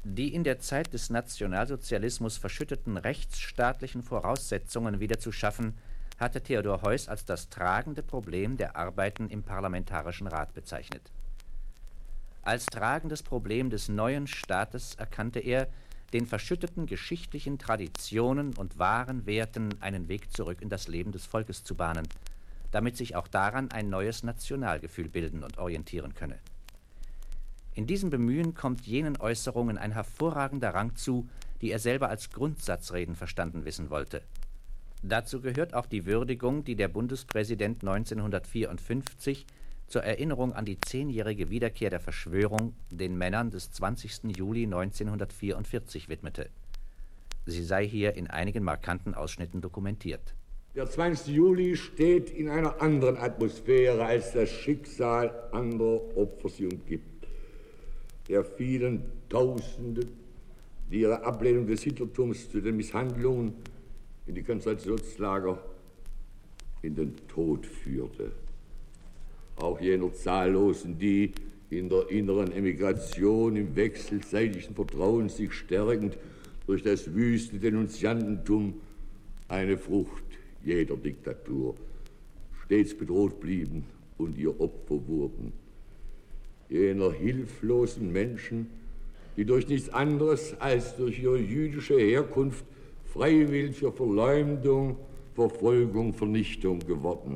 Die in der Zeit des Nationalsozialismus verschütteten rechtsstaatlichen Voraussetzungen wieder zu schaffen, hatte Theodor Heuss als das tragende Problem der Arbeiten im Parlamentarischen Rat bezeichnet. Als tragendes Problem des neuen Staates erkannte er, den verschütteten geschichtlichen Traditionen und wahren Werten einen Weg zurück in das Leben des Volkes zu bahnen, damit sich auch daran ein neues Nationalgefühl bilden und orientieren könne. In diesem Bemühen kommt jenen Äußerungen ein hervorragender Rang zu, die er selber als Grundsatzreden verstanden wissen wollte. Dazu gehört auch die Würdigung, die der Bundespräsident 1954 zur Erinnerung an die 10-jährige Wiederkehr der Verschwörung den Männern des 20. Juli 1944 widmete. Sie sei hier in einigen markanten Ausschnitten dokumentiert. Der 20. Juli steht in einer anderen Atmosphäre, als das Schicksal anderer Opfer sie umgibt. Der vielen Tausende, die ihre Ablehnung des Hitlertums zu den Misshandlungen in die Konzentrationslager in den Tod führte. Auch jener Zahllosen, die in der inneren Emigration im wechselseitigen Vertrauen sich stärkend durch das wüste Denunziantentum, eine Frucht jeder Diktatur, stets bedroht blieben und ihr Opfer wurden. Jener hilflosen Menschen, die durch nichts anderes als durch ihre jüdische Herkunft freiwillig für Verleumdung, Verfolgung, Vernichtung geworden.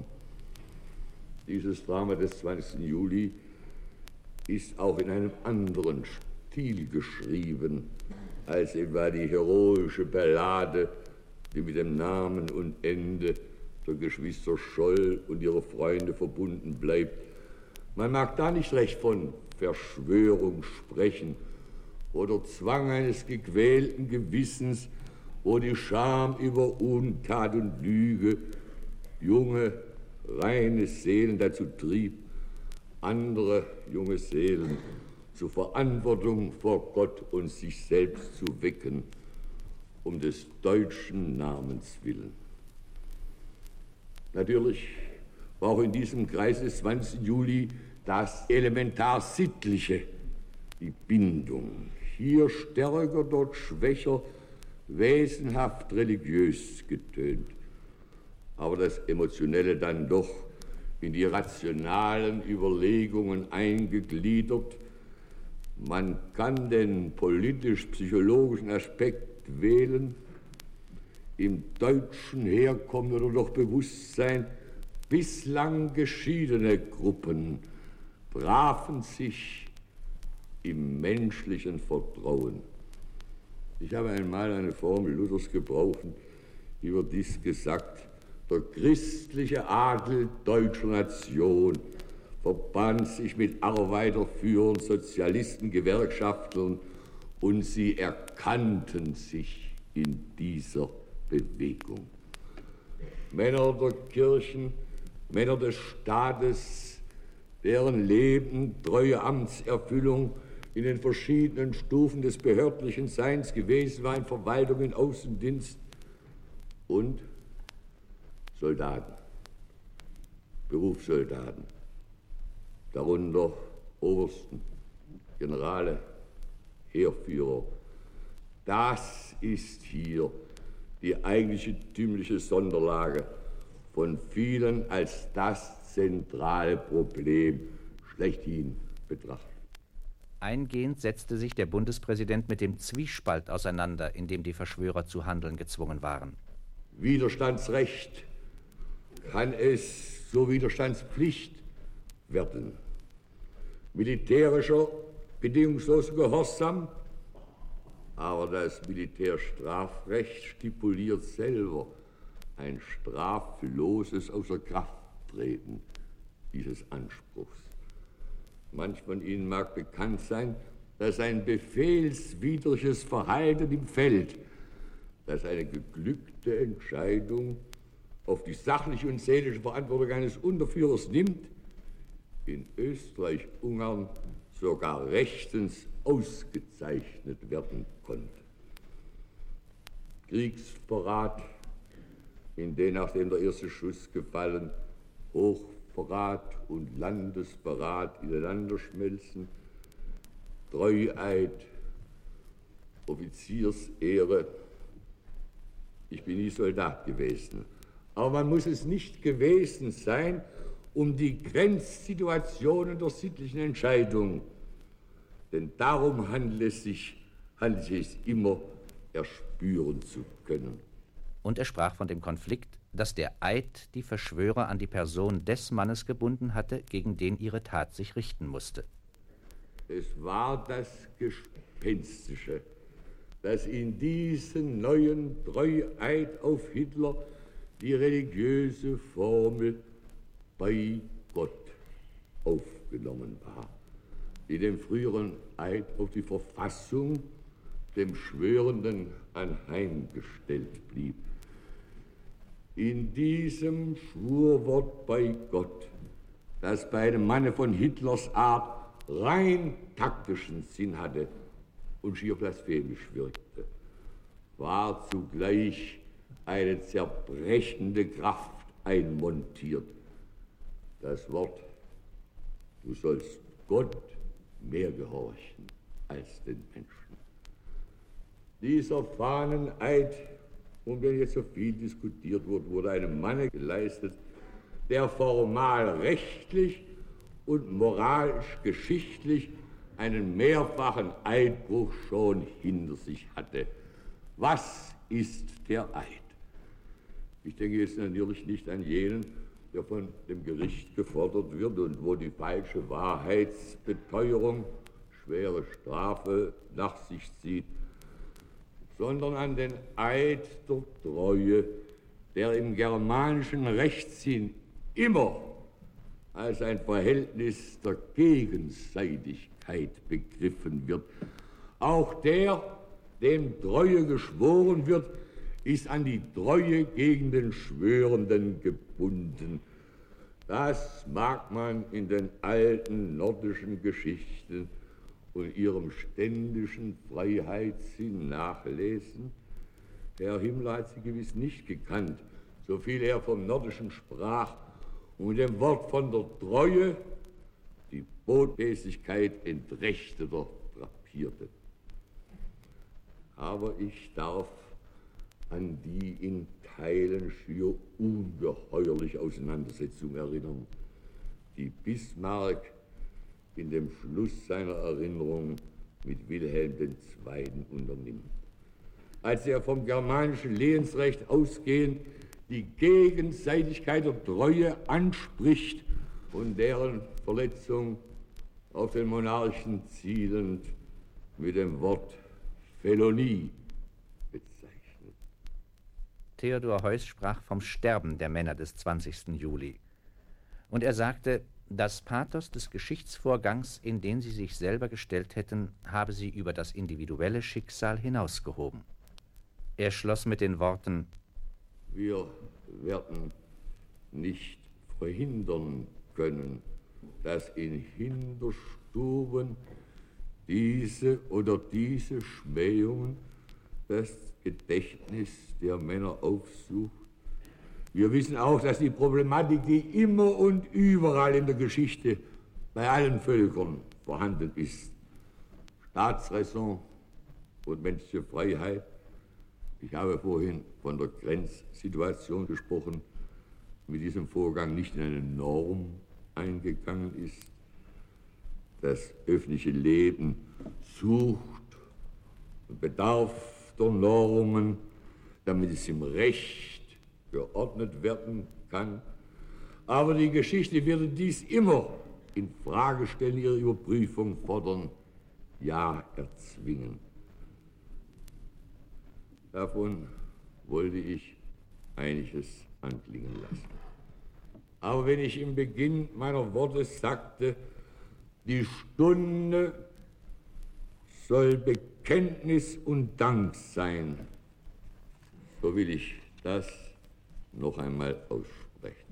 Dieses Drama des 20. Juli ist auch in einem anderen Stil geschrieben, als etwa die heroische Ballade, die mit dem Namen und Ende der Geschwister Scholl und ihrer Freunde verbunden bleibt. Man mag da nicht recht von Verschwörung sprechen oder Zwang eines gequälten Gewissens, wo die Scham über Untat und Lüge junge, reine Seelen dazu trieb, andere junge Seelen zur Verantwortung vor Gott und sich selbst zu wecken, um des deutschen Namens willen. Natürlich war auch in diesem Kreis des 20. Juli das elementar Sittliche, die Bindung. Hier stärker, dort schwächer, wesenhaft religiös getönt. Aber das Emotionelle dann doch in die rationalen Überlegungen eingegliedert. Man kann den politisch-psychologischen Aspekt wählen. Im Deutschen herkommen oder doch Bewusstsein, bislang geschiedene Gruppen trafen sich im menschlichen Vertrauen. Ich habe einmal eine Formel Luthers gebraucht, überdies gesagt, der christliche Adel deutscher Nation verband sich mit Arbeiterführern, Sozialisten, Gewerkschaftlern und sie erkannten sich in dieser Bewegung. Männer der Kirchen, Männer des Staates, deren Leben, treue Amtserfüllung in den verschiedenen Stufen des behördlichen Seins gewesen war, in Verwaltung, in Außendienst und Soldaten, Berufssoldaten, darunter Obersten, Generale, Heerführer. Das ist hier die eigentliche tümliche Sonderlage, von vielen als das zentrale Problem schlechthin betrachtet. Eingehend setzte sich der Bundespräsident mit dem Zwiespalt auseinander, in dem die Verschwörer zu handeln gezwungen waren. Widerstandsrecht kann es zur Widerstandspflicht werden. Militärischer bedingungsloser Gehorsam, aber das Militärstrafrecht stipuliert selber ein strafloses Außerkrafttreten dieses Anspruchs. Manch von Ihnen mag bekannt sein, dass ein befehlswidriges Verhalten im Feld, das eine geglückte Entscheidung auf die sachliche und seelische Verantwortung eines Unterführers nimmt, in Österreich-Ungarn sogar rechtens ausgezeichnet werden konnte. Kriegsverrat, in den, nachdem der erste Schuss gefallen, Hochverrat und Landesverrat ineinander schmelzen, Treueid Offiziersehre. Ich bin nie Soldat gewesen. Aber man muss es nicht gewesen sein, um die Grenzsituationen der sittlichen Entscheidung. Denn darum handelt es sich immer, erspüren zu können. Und er sprach von dem Konflikt, dass der Eid die Verschwörer an die Person des Mannes gebunden hatte, gegen den ihre Tat sich richten musste. Es war das Gespenstische, das in diesen neuen Treueid auf Hitler die religiöse Formel bei Gott aufgenommen war, die dem früheren Eid auf die Verfassung dem Schwörenden anheimgestellt blieb. In diesem Schwurwort bei Gott, das bei einem Manne von Hitlers Art rein taktischen Sinn hatte und schier blasphemisch wirkte, war zugleich eine zerbrechende Kraft einmontiert. Das Wort, du sollst Gott mehr gehorchen als den Menschen. Dieser Fahneneid, um den jetzt so viel diskutiert wurde, wurde einem Manne geleistet, der formal rechtlich und moralisch geschichtlich einen mehrfachen Eidbruch schon hinter sich hatte. Was ist der Eid? Ich denke jetzt natürlich nicht an jenen, der von dem Gericht gefordert wird und wo die falsche Wahrheitsbeteuerung schwere Strafe nach sich zieht, sondern an den Eid der Treue, der im germanischen Rechtssinn immer als ein Verhältnis der Gegenseitigkeit begriffen wird. Auch der, dem Treue geschworen wird, ist an die Treue gegen den Schwörenden gebunden. Das mag man in den alten nordischen Geschichten und ihrem ständischen Freiheitssinn nachlesen. Herr Himmler hat sie gewiss nicht gekannt, so viel er vom Nordischen sprach und mit dem Wort von der Treue die Botmäßigkeit Entrechteter drapierte. Aber ich darf an die in Teilen schier ungeheuerliche Auseinandersetzung erinnern, die Bismarck in dem Schluss seiner Erinnerung mit Wilhelm II. Unternimmt. Als er vom germanischen Lehensrecht ausgehend die Gegenseitigkeit der Treue anspricht und deren Verletzung auf den Monarchen zielend mit dem Wort Felonie bezeichnet. Theodor Heuss sprach vom Sterben der Männer des 20. Juli. Und er sagte, das Pathos des Geschichtsvorgangs, in den sie sich selber gestellt hätten, habe sie über das individuelle Schicksal hinausgehoben. Er schloss mit den Worten: Wir werden nicht verhindern können, dass in Hinterstuben diese oder diese Schmähungen das Gedächtnis der Männer aufsucht. Wir wissen auch, dass die Problematik, die immer und überall in der Geschichte bei allen Völkern vorhanden ist, Staatsräson und menschliche Freiheit. Ich habe vorhin von der Grenzsituation gesprochen, mit diesem Vorgang nicht in eine Norm eingegangen ist. Das öffentliche Leben sucht und bedarf der Normen, damit es im Recht geordnet werden kann. Aber die Geschichte wird dies immer in Frage stellen, ihre Überprüfung fordern, ja erzwingen. Davon wollte ich einiges anklingen lassen. Aber wenn ich im Beginn meiner Worte sagte, die Stunde soll Bekenntnis und Dank sein, so will ich das noch einmal aussprechen.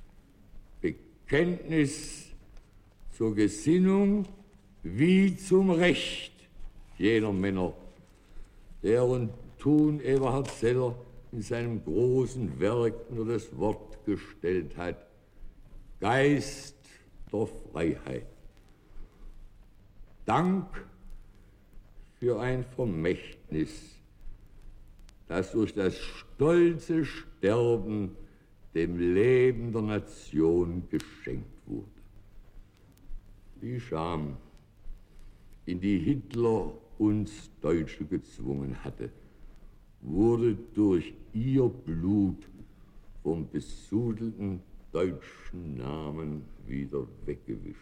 Bekenntnis zur Gesinnung wie zum Recht jener Männer, deren Tun Eberhard Seller in seinem großen Werk unter das Wort gestellt hat: Geist der Freiheit. Dank für ein Vermächtnis, das durch das stolze Sterben dem Leben der Nation geschenkt wurde. Die Scham, in die Hitler uns Deutsche gezwungen hatte, wurde durch ihr Blut vom besudelten deutschen Namen wieder weggewischt.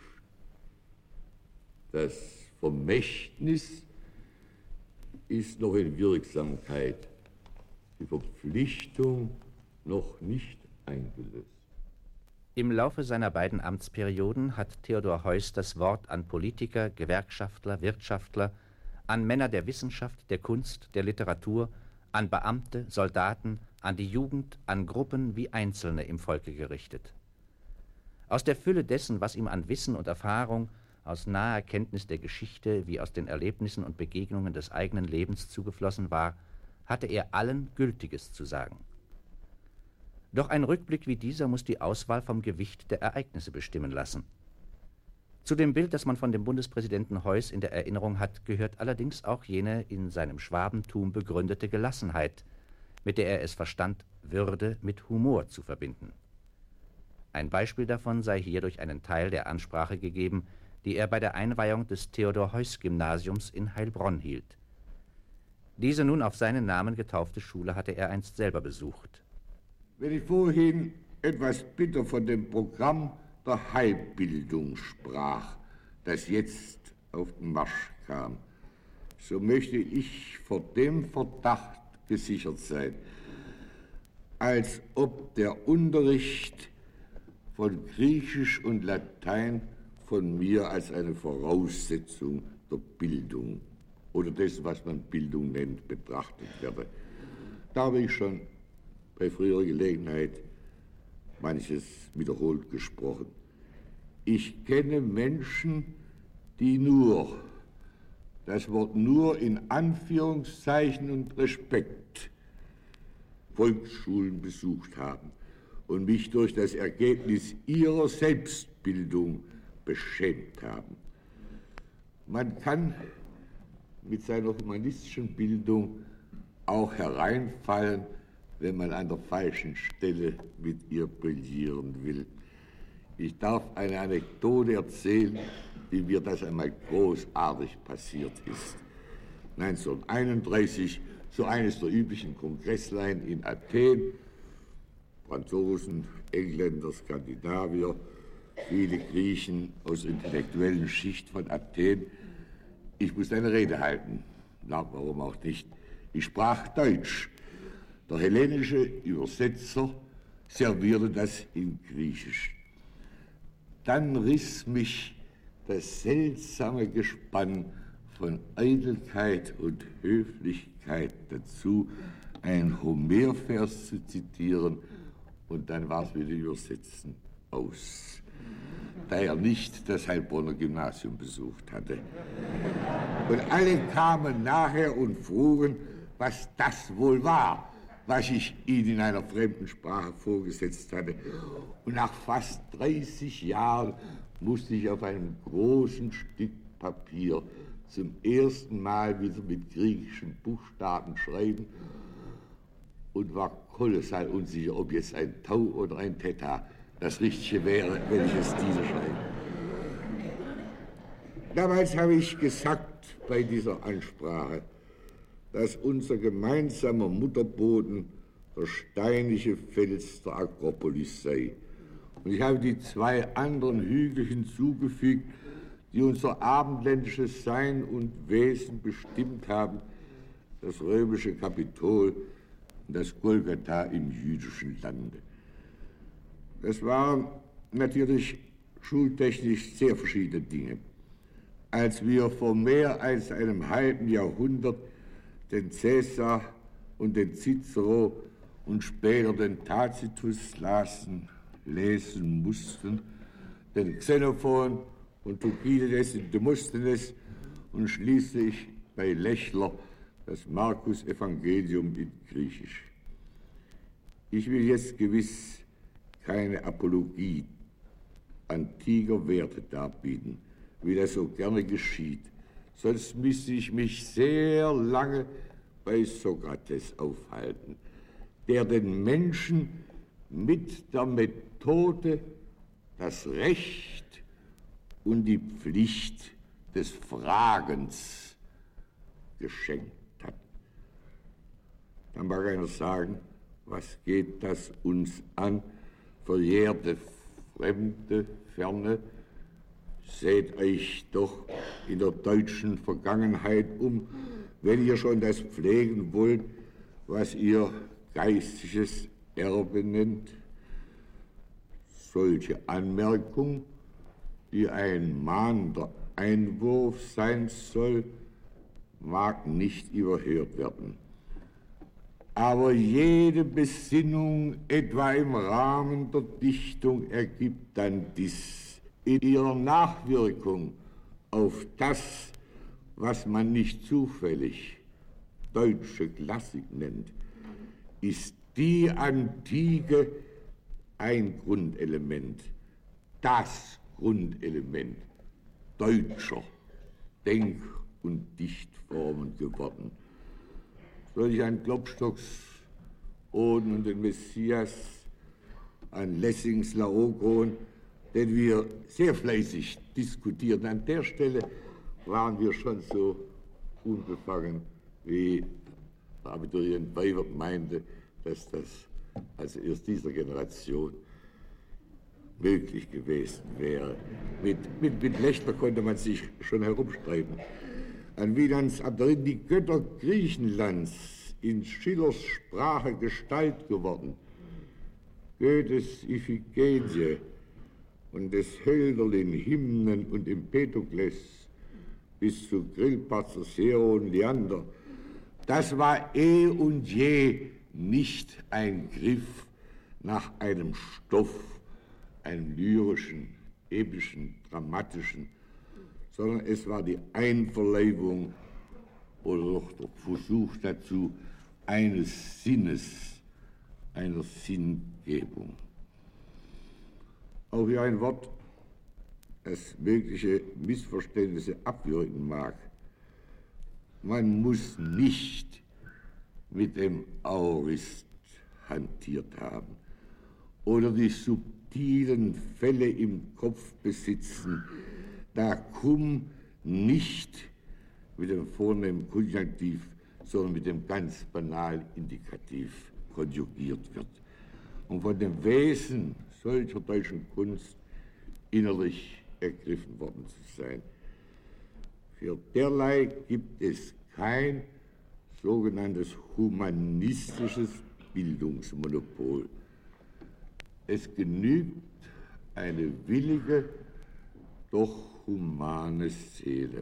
Das Vermächtnis ist noch in Wirksamkeit, die Verpflichtung noch nicht eingelöst. Im Laufe seiner beiden Amtsperioden hat Theodor Heuss das Wort an Politiker, Gewerkschaftler, Wirtschaftler, an Männer der Wissenschaft, der Kunst, der Literatur, an Beamte, Soldaten, an die Jugend, an Gruppen wie Einzelne im Volke gerichtet. Aus der Fülle dessen, was ihm an Wissen und Erfahrung, aus naher Kenntnis der Geschichte wie aus den Erlebnissen und Begegnungen des eigenen Lebens zugeflossen war, hatte er allen Gültiges zu sagen. Doch ein Rückblick wie dieser muss die Auswahl vom Gewicht der Ereignisse bestimmen lassen. Zu dem Bild, das man von dem Bundespräsidenten Heuss in der Erinnerung hat, gehört allerdings auch jene in seinem Schwabentum begründete Gelassenheit, mit der er es verstand, Würde mit Humor zu verbinden. Ein Beispiel davon sei hier durch einen Teil der Ansprache gegeben, die er bei der Einweihung des Theodor-Heuss-Gymnasiums in Heilbronn hielt. Diese nun auf seinen Namen getaufte Schule hatte er einst selber besucht. Wenn ich vorhin etwas bitter von dem Programm der Heilbildung sprach, das jetzt auf den Marsch kam, so möchte ich vor dem Verdacht gesichert sein, als ob der Unterricht von Griechisch und Latein von mir als eine Voraussetzung der Bildung oder dessen, was man Bildung nennt, betrachtet werde. Da habe ich schon bei früherer Gelegenheit manches wiederholt gesprochen. Ich kenne Menschen, die nur, das Wort nur in Anführungszeichen und Respekt, Volksschulen besucht haben und mich durch das Ergebnis ihrer Selbstbildung beschämt haben. Man kann mit seiner humanistischen Bildung auch hereinfallen, wenn man an der falschen Stelle mit ihr brillieren will. Ich darf eine Anekdote erzählen, wie mir das einmal großartig passiert ist. 1931, so eines der üblichen Kongresslein in Athen, Franzosen, Engländer, Skandinavier, viele Griechen aus der intellektuellen Schicht von Athen. Ich musste eine Rede halten. Na, warum auch nicht? Ich sprach Deutsch. Der hellenische Übersetzer servierte das in Griechisch. Dann riss mich das seltsame Gespann von Eitelkeit und Höflichkeit dazu, einen Homervers zu zitieren, und dann war es mit dem Übersetzen aus, da er nicht das Heilbronner Gymnasium besucht hatte. Und alle kamen nachher und frugen, was das wohl war, was ich ihnen in einer fremden Sprache vorgesetzt hatte. Und nach fast 30 Jahren musste ich auf einem großen Stück Papier zum ersten Mal wieder mit griechischen Buchstaben schreiben und war kolossal unsicher, ob jetzt ein Tau oder ein Theta das Richtige wäre, wenn ich es diese schreibe. Damals habe ich gesagt bei dieser Ansprache, dass unser gemeinsamer Mutterboden der steinige Fels der Akropolis sei. Und ich habe die zwei anderen Hügel hinzugefügt, die unser abendländisches Sein und Wesen bestimmt haben, das römische Kapitol und das Golgatha im jüdischen Lande. Das waren natürlich schultechnisch sehr verschiedene Dinge. Als wir vor mehr als einem halben Jahrhundert den Cäsar und den Cicero und später den Tacitus lesen mussten, den Xenophon und Thukydides und Demosthenes und schließlich bei Lechler das Markus-Evangelium in Griechisch. Ich will jetzt gewiss keine Apologie antiker Werte darbieten, wie das so gerne geschieht, sonst müsste ich mich sehr lange bei Sokrates aufhalten, der den Menschen mit der Methode das Recht und die Pflicht des Fragens geschenkt hat. Dann mag einer sagen, was geht das uns an, verjährte Fremde, Ferne? Seht euch doch in der deutschen Vergangenheit um, wenn ihr schon das pflegen wollt, was ihr geistiges Erbe nennt. Solche Anmerkung, die ein mahnender Einwurf sein soll, mag nicht überhört werden. Aber jede Besinnung, etwa im Rahmen der Dichtung, ergibt dann dies in ihrer Nachwirkung auf das, was man nicht zufällig deutsche Klassik nennt, ist die Antike ein Grundelement, das Grundelement deutscher Denk- und Dichtformen geworden. Solch ein Klopstocks Oden und den Messias, an Lessings Laokoon, den wir sehr fleißig diskutierten. An der Stelle waren wir schon so unbefangen, wie der Abiturient Weibert meinte, dass das also erst dieser Generation möglich gewesen wäre. Mit Lechner konnte man sich schon herumstreiten. An Wielands Abderin die Götter Griechenlands in Schillers Sprache Gestalt geworden. Goethes Iphigenie und des Hölderlin Hymnen und Empedokles bis zu Grillparzer, Sero und Leander. Das war und je nicht ein Griff nach einem Stoff, einem lyrischen, epischen, dramatischen, sondern es war die Einverleibung oder doch der Versuch dazu eines Sinnes, einer Sinngebung. Auch hier ein Wort, das mögliche Missverständnisse abwürgen mag. Man muss nicht mit dem Aorist hantiert haben oder die subtilen Fälle im Kopf besitzen, da cum nicht mit dem vornehmen Konjunktiv, sondern mit dem ganz banal Indikativ konjugiert wird. Und von dem Wesen solcher deutschen Kunst innerlich ergriffen worden zu sein. Für derlei gibt es kein sogenanntes humanistisches Bildungsmonopol. Es genügt eine willige, doch humane Seele.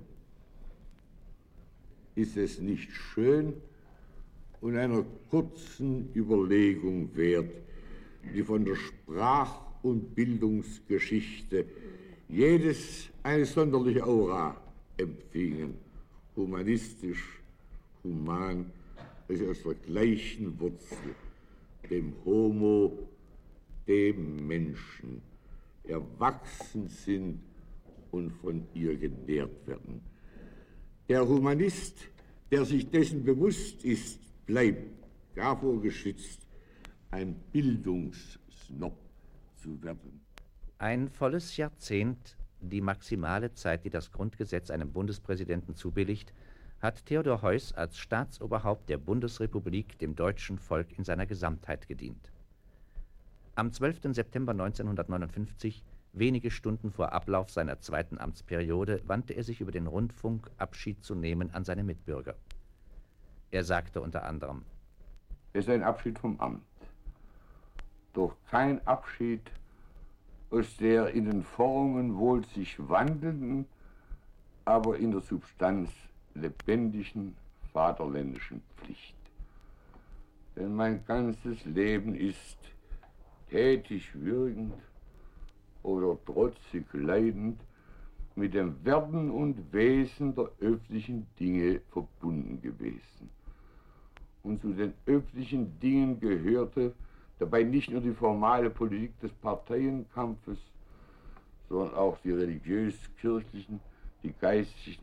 Ist es nicht schön und einer kurzen Überlegung wert, die von der Sprach- und Bildungsgeschichte jedes eine sonderliche Aura empfingen, humanistisch, human, also aus der gleichen Wurzel, dem Homo, dem Menschen, erwachsen sind und von ihr genährt werden. Der Humanist, der sich dessen bewusst ist, bleibt davor geschützt, ein Bildungssnob zu werden. Ein volles Jahrzehnt, die maximale Zeit, die das Grundgesetz einem Bundespräsidenten zubilligt, hat Theodor Heuss als Staatsoberhaupt der Bundesrepublik dem deutschen Volk in seiner Gesamtheit gedient. Am 12. September 1959, wenige Stunden vor Ablauf seiner zweiten Amtsperiode, wandte er sich über den Rundfunk, Abschied zu nehmen, an seine Mitbürger. Er sagte unter anderem: Es ist ein Abschied vom Amt, doch kein Abschied aus der in den Formen wohl sich wandelnden, aber in der Substanz lebendigen vaterländischen Pflicht. Denn mein ganzes Leben ist tätig wirkend oder trotzig leidend mit dem Werden und Wesen der öffentlichen Dinge verbunden gewesen. Und zu den öffentlichen Dingen gehörte dabei nicht nur die formale Politik des Parteienkampfes, sondern auch die religiös-kirchlichen, die geistlichen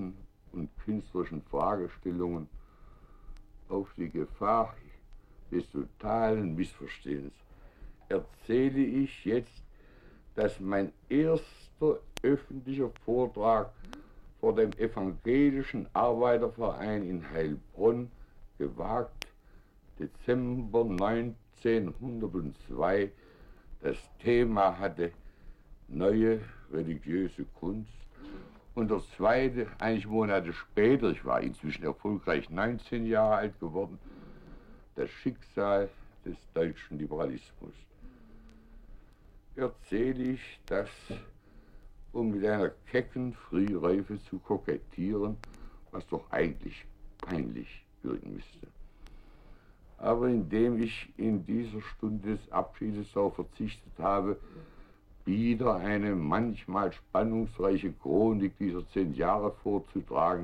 und künstlerischen Fragestellungen auf die Gefahr des totalen Missverstehens erzähle ich jetzt, dass mein erster öffentlicher Vortrag vor dem Evangelischen Arbeiterverein in Heilbronn, gewagt, Dezember 1902, das Thema hatte neue religiöse Kunst. Und der zweite, einige Monate später, ich war inzwischen erfolgreich 19 Jahre alt geworden, das Schicksal des deutschen Liberalismus. Erzähle ich das, um mit einer kecken Frühreife zu kokettieren, was doch eigentlich peinlich wirken müsste. Aber indem ich in dieser Stunde des Abschiedes darauf verzichtet habe, wieder eine manchmal spannungsreiche Chronik dieser 10 Jahre vorzutragen,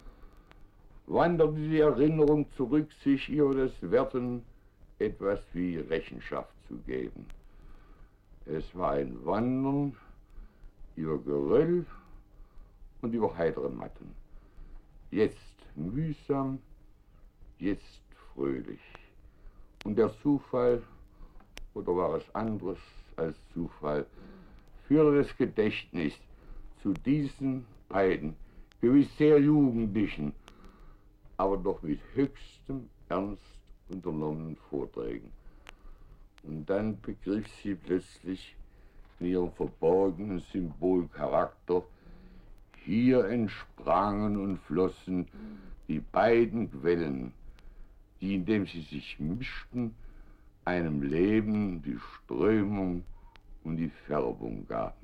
wanderte die Erinnerung zurück, sich über das Werten etwas wie Rechenschaft zu geben. Es war ein Wandern über Geröll und über heitere Matten. Jetzt mühsam, jetzt fröhlich. Und der Zufall, oder war es anderes als Zufall, führte das Gedächtnis zu diesen beiden, gewiss sehr jugendlichen, aber doch mit höchstem Ernst unternommenen Vorträgen. Und dann begriff sie plötzlich in ihrem verborgenen Symbolcharakter, hier entsprangen und flossen die beiden Quellen, die, indem sie sich mischten, einem Leben die Strömung und die Färbung gaben.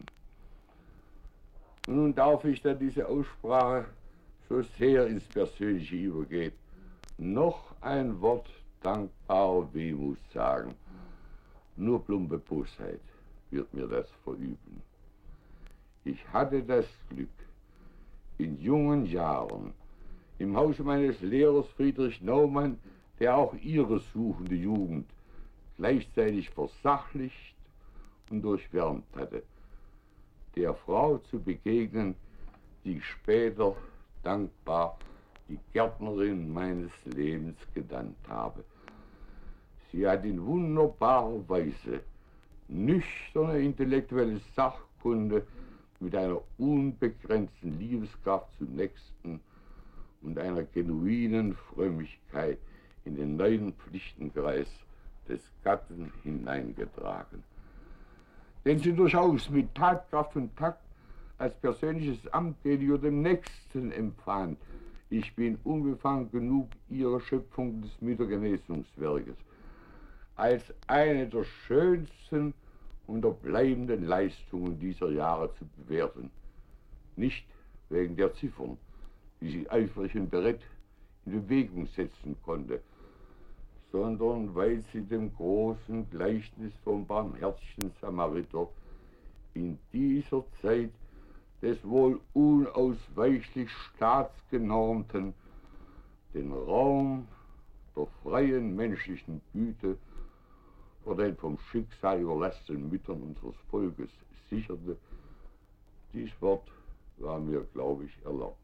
Und nun darf ich, da diese Aussprache so sehr ins Persönliche übergeht, noch ein Wort dankbarer Wehmut sagen. Nur plumpe Bosheit wird mir das verüben. Ich hatte das Glück, in jungen Jahren im Hause meines Lehrers Friedrich Naumann, der auch ihre suchende Jugend gleichzeitig versachlicht und durchwärmt hatte, der Frau zu begegnen, die ich später dankbar die Gärtnerin meines Lebens genannt habe. Sie hat in wunderbarer Weise nüchterne intellektuelle Sachkunde mit einer unbegrenzten Liebeskraft zum Nächsten und einer genuinen Frömmigkeit in den neuen Pflichtenkreis des Gatten hineingetragen. Den sie durchaus mit Tatkraft und Takt als persönliches Amt gegenüber dem Nächsten empfand. Ich bin unbefangen genug ihrer Schöpfung des Müttergenesungswerkes als eine der schönsten und der bleibenden Leistungen dieser Jahre zu bewerten. Nicht wegen der Ziffern, die sie eifrig und bereit in Bewegung setzen konnte, sondern weil sie dem großen Gleichnis vom barmherzigen Samariter in dieser Zeit des wohl unausweichlich staatsgenormten den Raum der freien menschlichen Güte vor den vom Schicksal überlasteten Müttern unseres Volkes sicherte. Dies Wort war mir, glaube ich, erlaubt.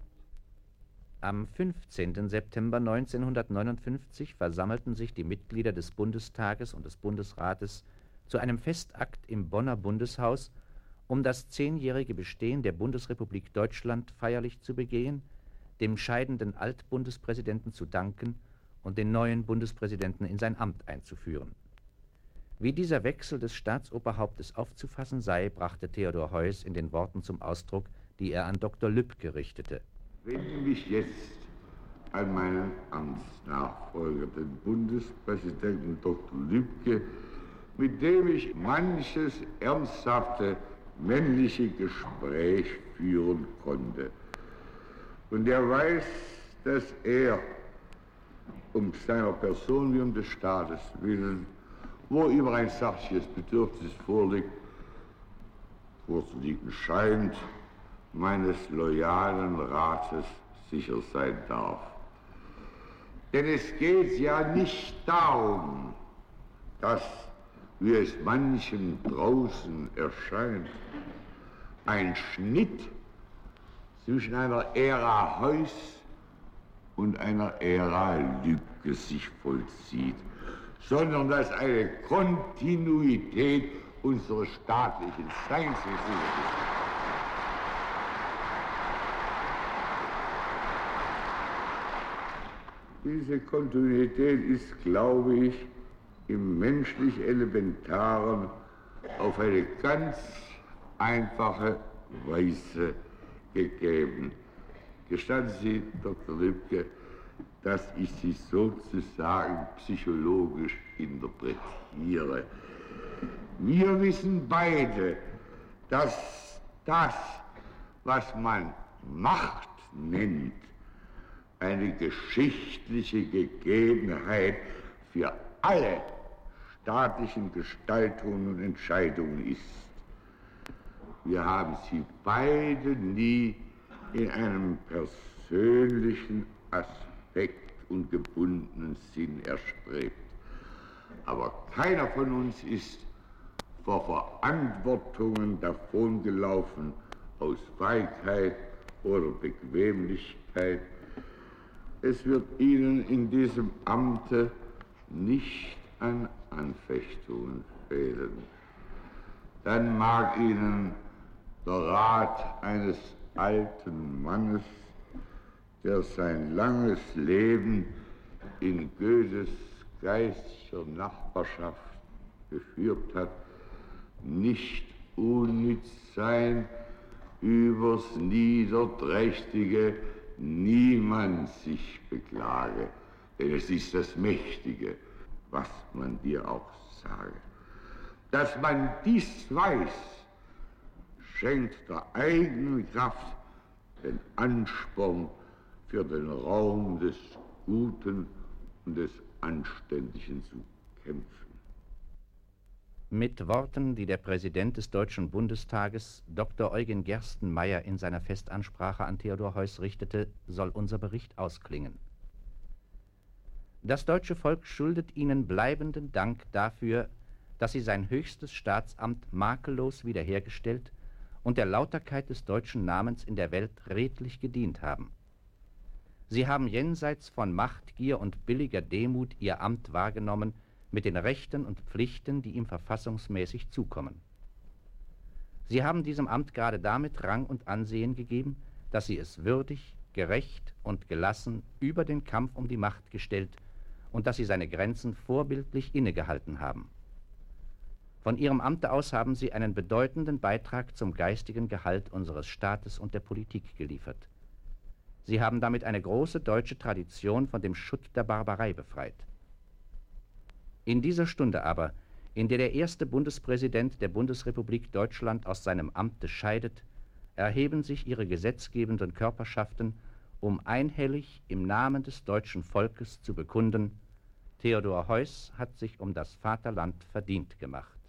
Am 15. September 1959 versammelten sich die Mitglieder des Bundestages und des Bundesrates zu einem Festakt im Bonner Bundeshaus, um das 10-jährige Bestehen der Bundesrepublik Deutschland feierlich zu begehen, dem scheidenden Altbundespräsidenten zu danken und den neuen Bundespräsidenten in sein Amt einzuführen. Wie dieser Wechsel des Staatsoberhauptes aufzufassen sei, brachte Theodor Heuss in den Worten zum Ausdruck, die er an Dr. Lübke richtete. Wende mich jetzt an meinen Amtsnachfolger, den Bundespräsidenten Dr. Lübke, mit dem ich manches ernsthafte männliche Gespräch führen konnte. Und er weiß, dass er um seiner Person wie um des Staates willen, wo immer ein sachliches Bedürfnis vorliegt, vorzuliegen scheint, meines loyalen Rates sicher sein darf. Denn es geht ja nicht darum, dass, wie es manchen draußen erscheint, ein Schnitt zwischen einer Ära Heuss und einer Ära Lübke sich vollzieht, sondern dass eine Kontinuität unseres staatlichen Seins ist. Diese Kontinuität ist, glaube ich, im menschlich Elementaren auf eine ganz einfache Weise gegeben. Gestatten Sie, Dr. Lübke, dass ich Sie sozusagen psychologisch interpretiere. Wir wissen beide, dass das, was man Macht nennt, eine geschichtliche Gegebenheit für alle staatlichen Gestaltungen und Entscheidungen ist. Wir haben sie beide nie in einem persönlichen Aspekt und gebundenen Sinn erstrebt. Aber keiner von uns ist vor Verantwortungen davongelaufen aus Feigheit oder Bequemlichkeit. Es wird Ihnen in diesem Amte nicht an Anfechtungen fehlen. Dann mag Ihnen der Rat eines alten Mannes, der sein langes Leben in Goethes geistiger Nachbarschaft geführt hat, nicht unnütz sein, übers Niederträchtige niemand sich beklage, denn es ist das Mächtige, was man dir auch sage. Dass man dies weiß, schenkt der eigenen Kraft den Ansporn für den Raum des Guten und des Anständigen zu kämpfen. Mit Worten, die der Präsident des Deutschen Bundestages, Dr. Eugen Gerstenmaier, in seiner Festansprache an Theodor Heuss richtete, soll unser Bericht ausklingen. Das deutsche Volk schuldet Ihnen bleibenden Dank dafür, dass Sie sein höchstes Staatsamt makellos wiederhergestellt und der Lauterkeit des deutschen Namens in der Welt redlich gedient haben. Sie haben jenseits von Machtgier und billiger Demut Ihr Amt wahrgenommen, mit den Rechten und Pflichten, die ihm verfassungsmäßig zukommen. Sie haben diesem Amt gerade damit Rang und Ansehen gegeben, dass Sie es würdig, gerecht und gelassen über den Kampf um die Macht gestellt und dass Sie seine Grenzen vorbildlich innegehalten haben. Von Ihrem Amte aus haben Sie einen bedeutenden Beitrag zum geistigen Gehalt unseres Staates und der Politik geliefert. Sie haben damit eine große deutsche Tradition von dem Schutt der Barbarei befreit. In dieser Stunde aber, in der der erste Bundespräsident der Bundesrepublik Deutschland aus seinem Amte scheidet, erheben sich Ihre gesetzgebenden Körperschaften, um einhellig im Namen des deutschen Volkes zu bekunden: Theodor Heuss hat sich um das Vaterland verdient gemacht.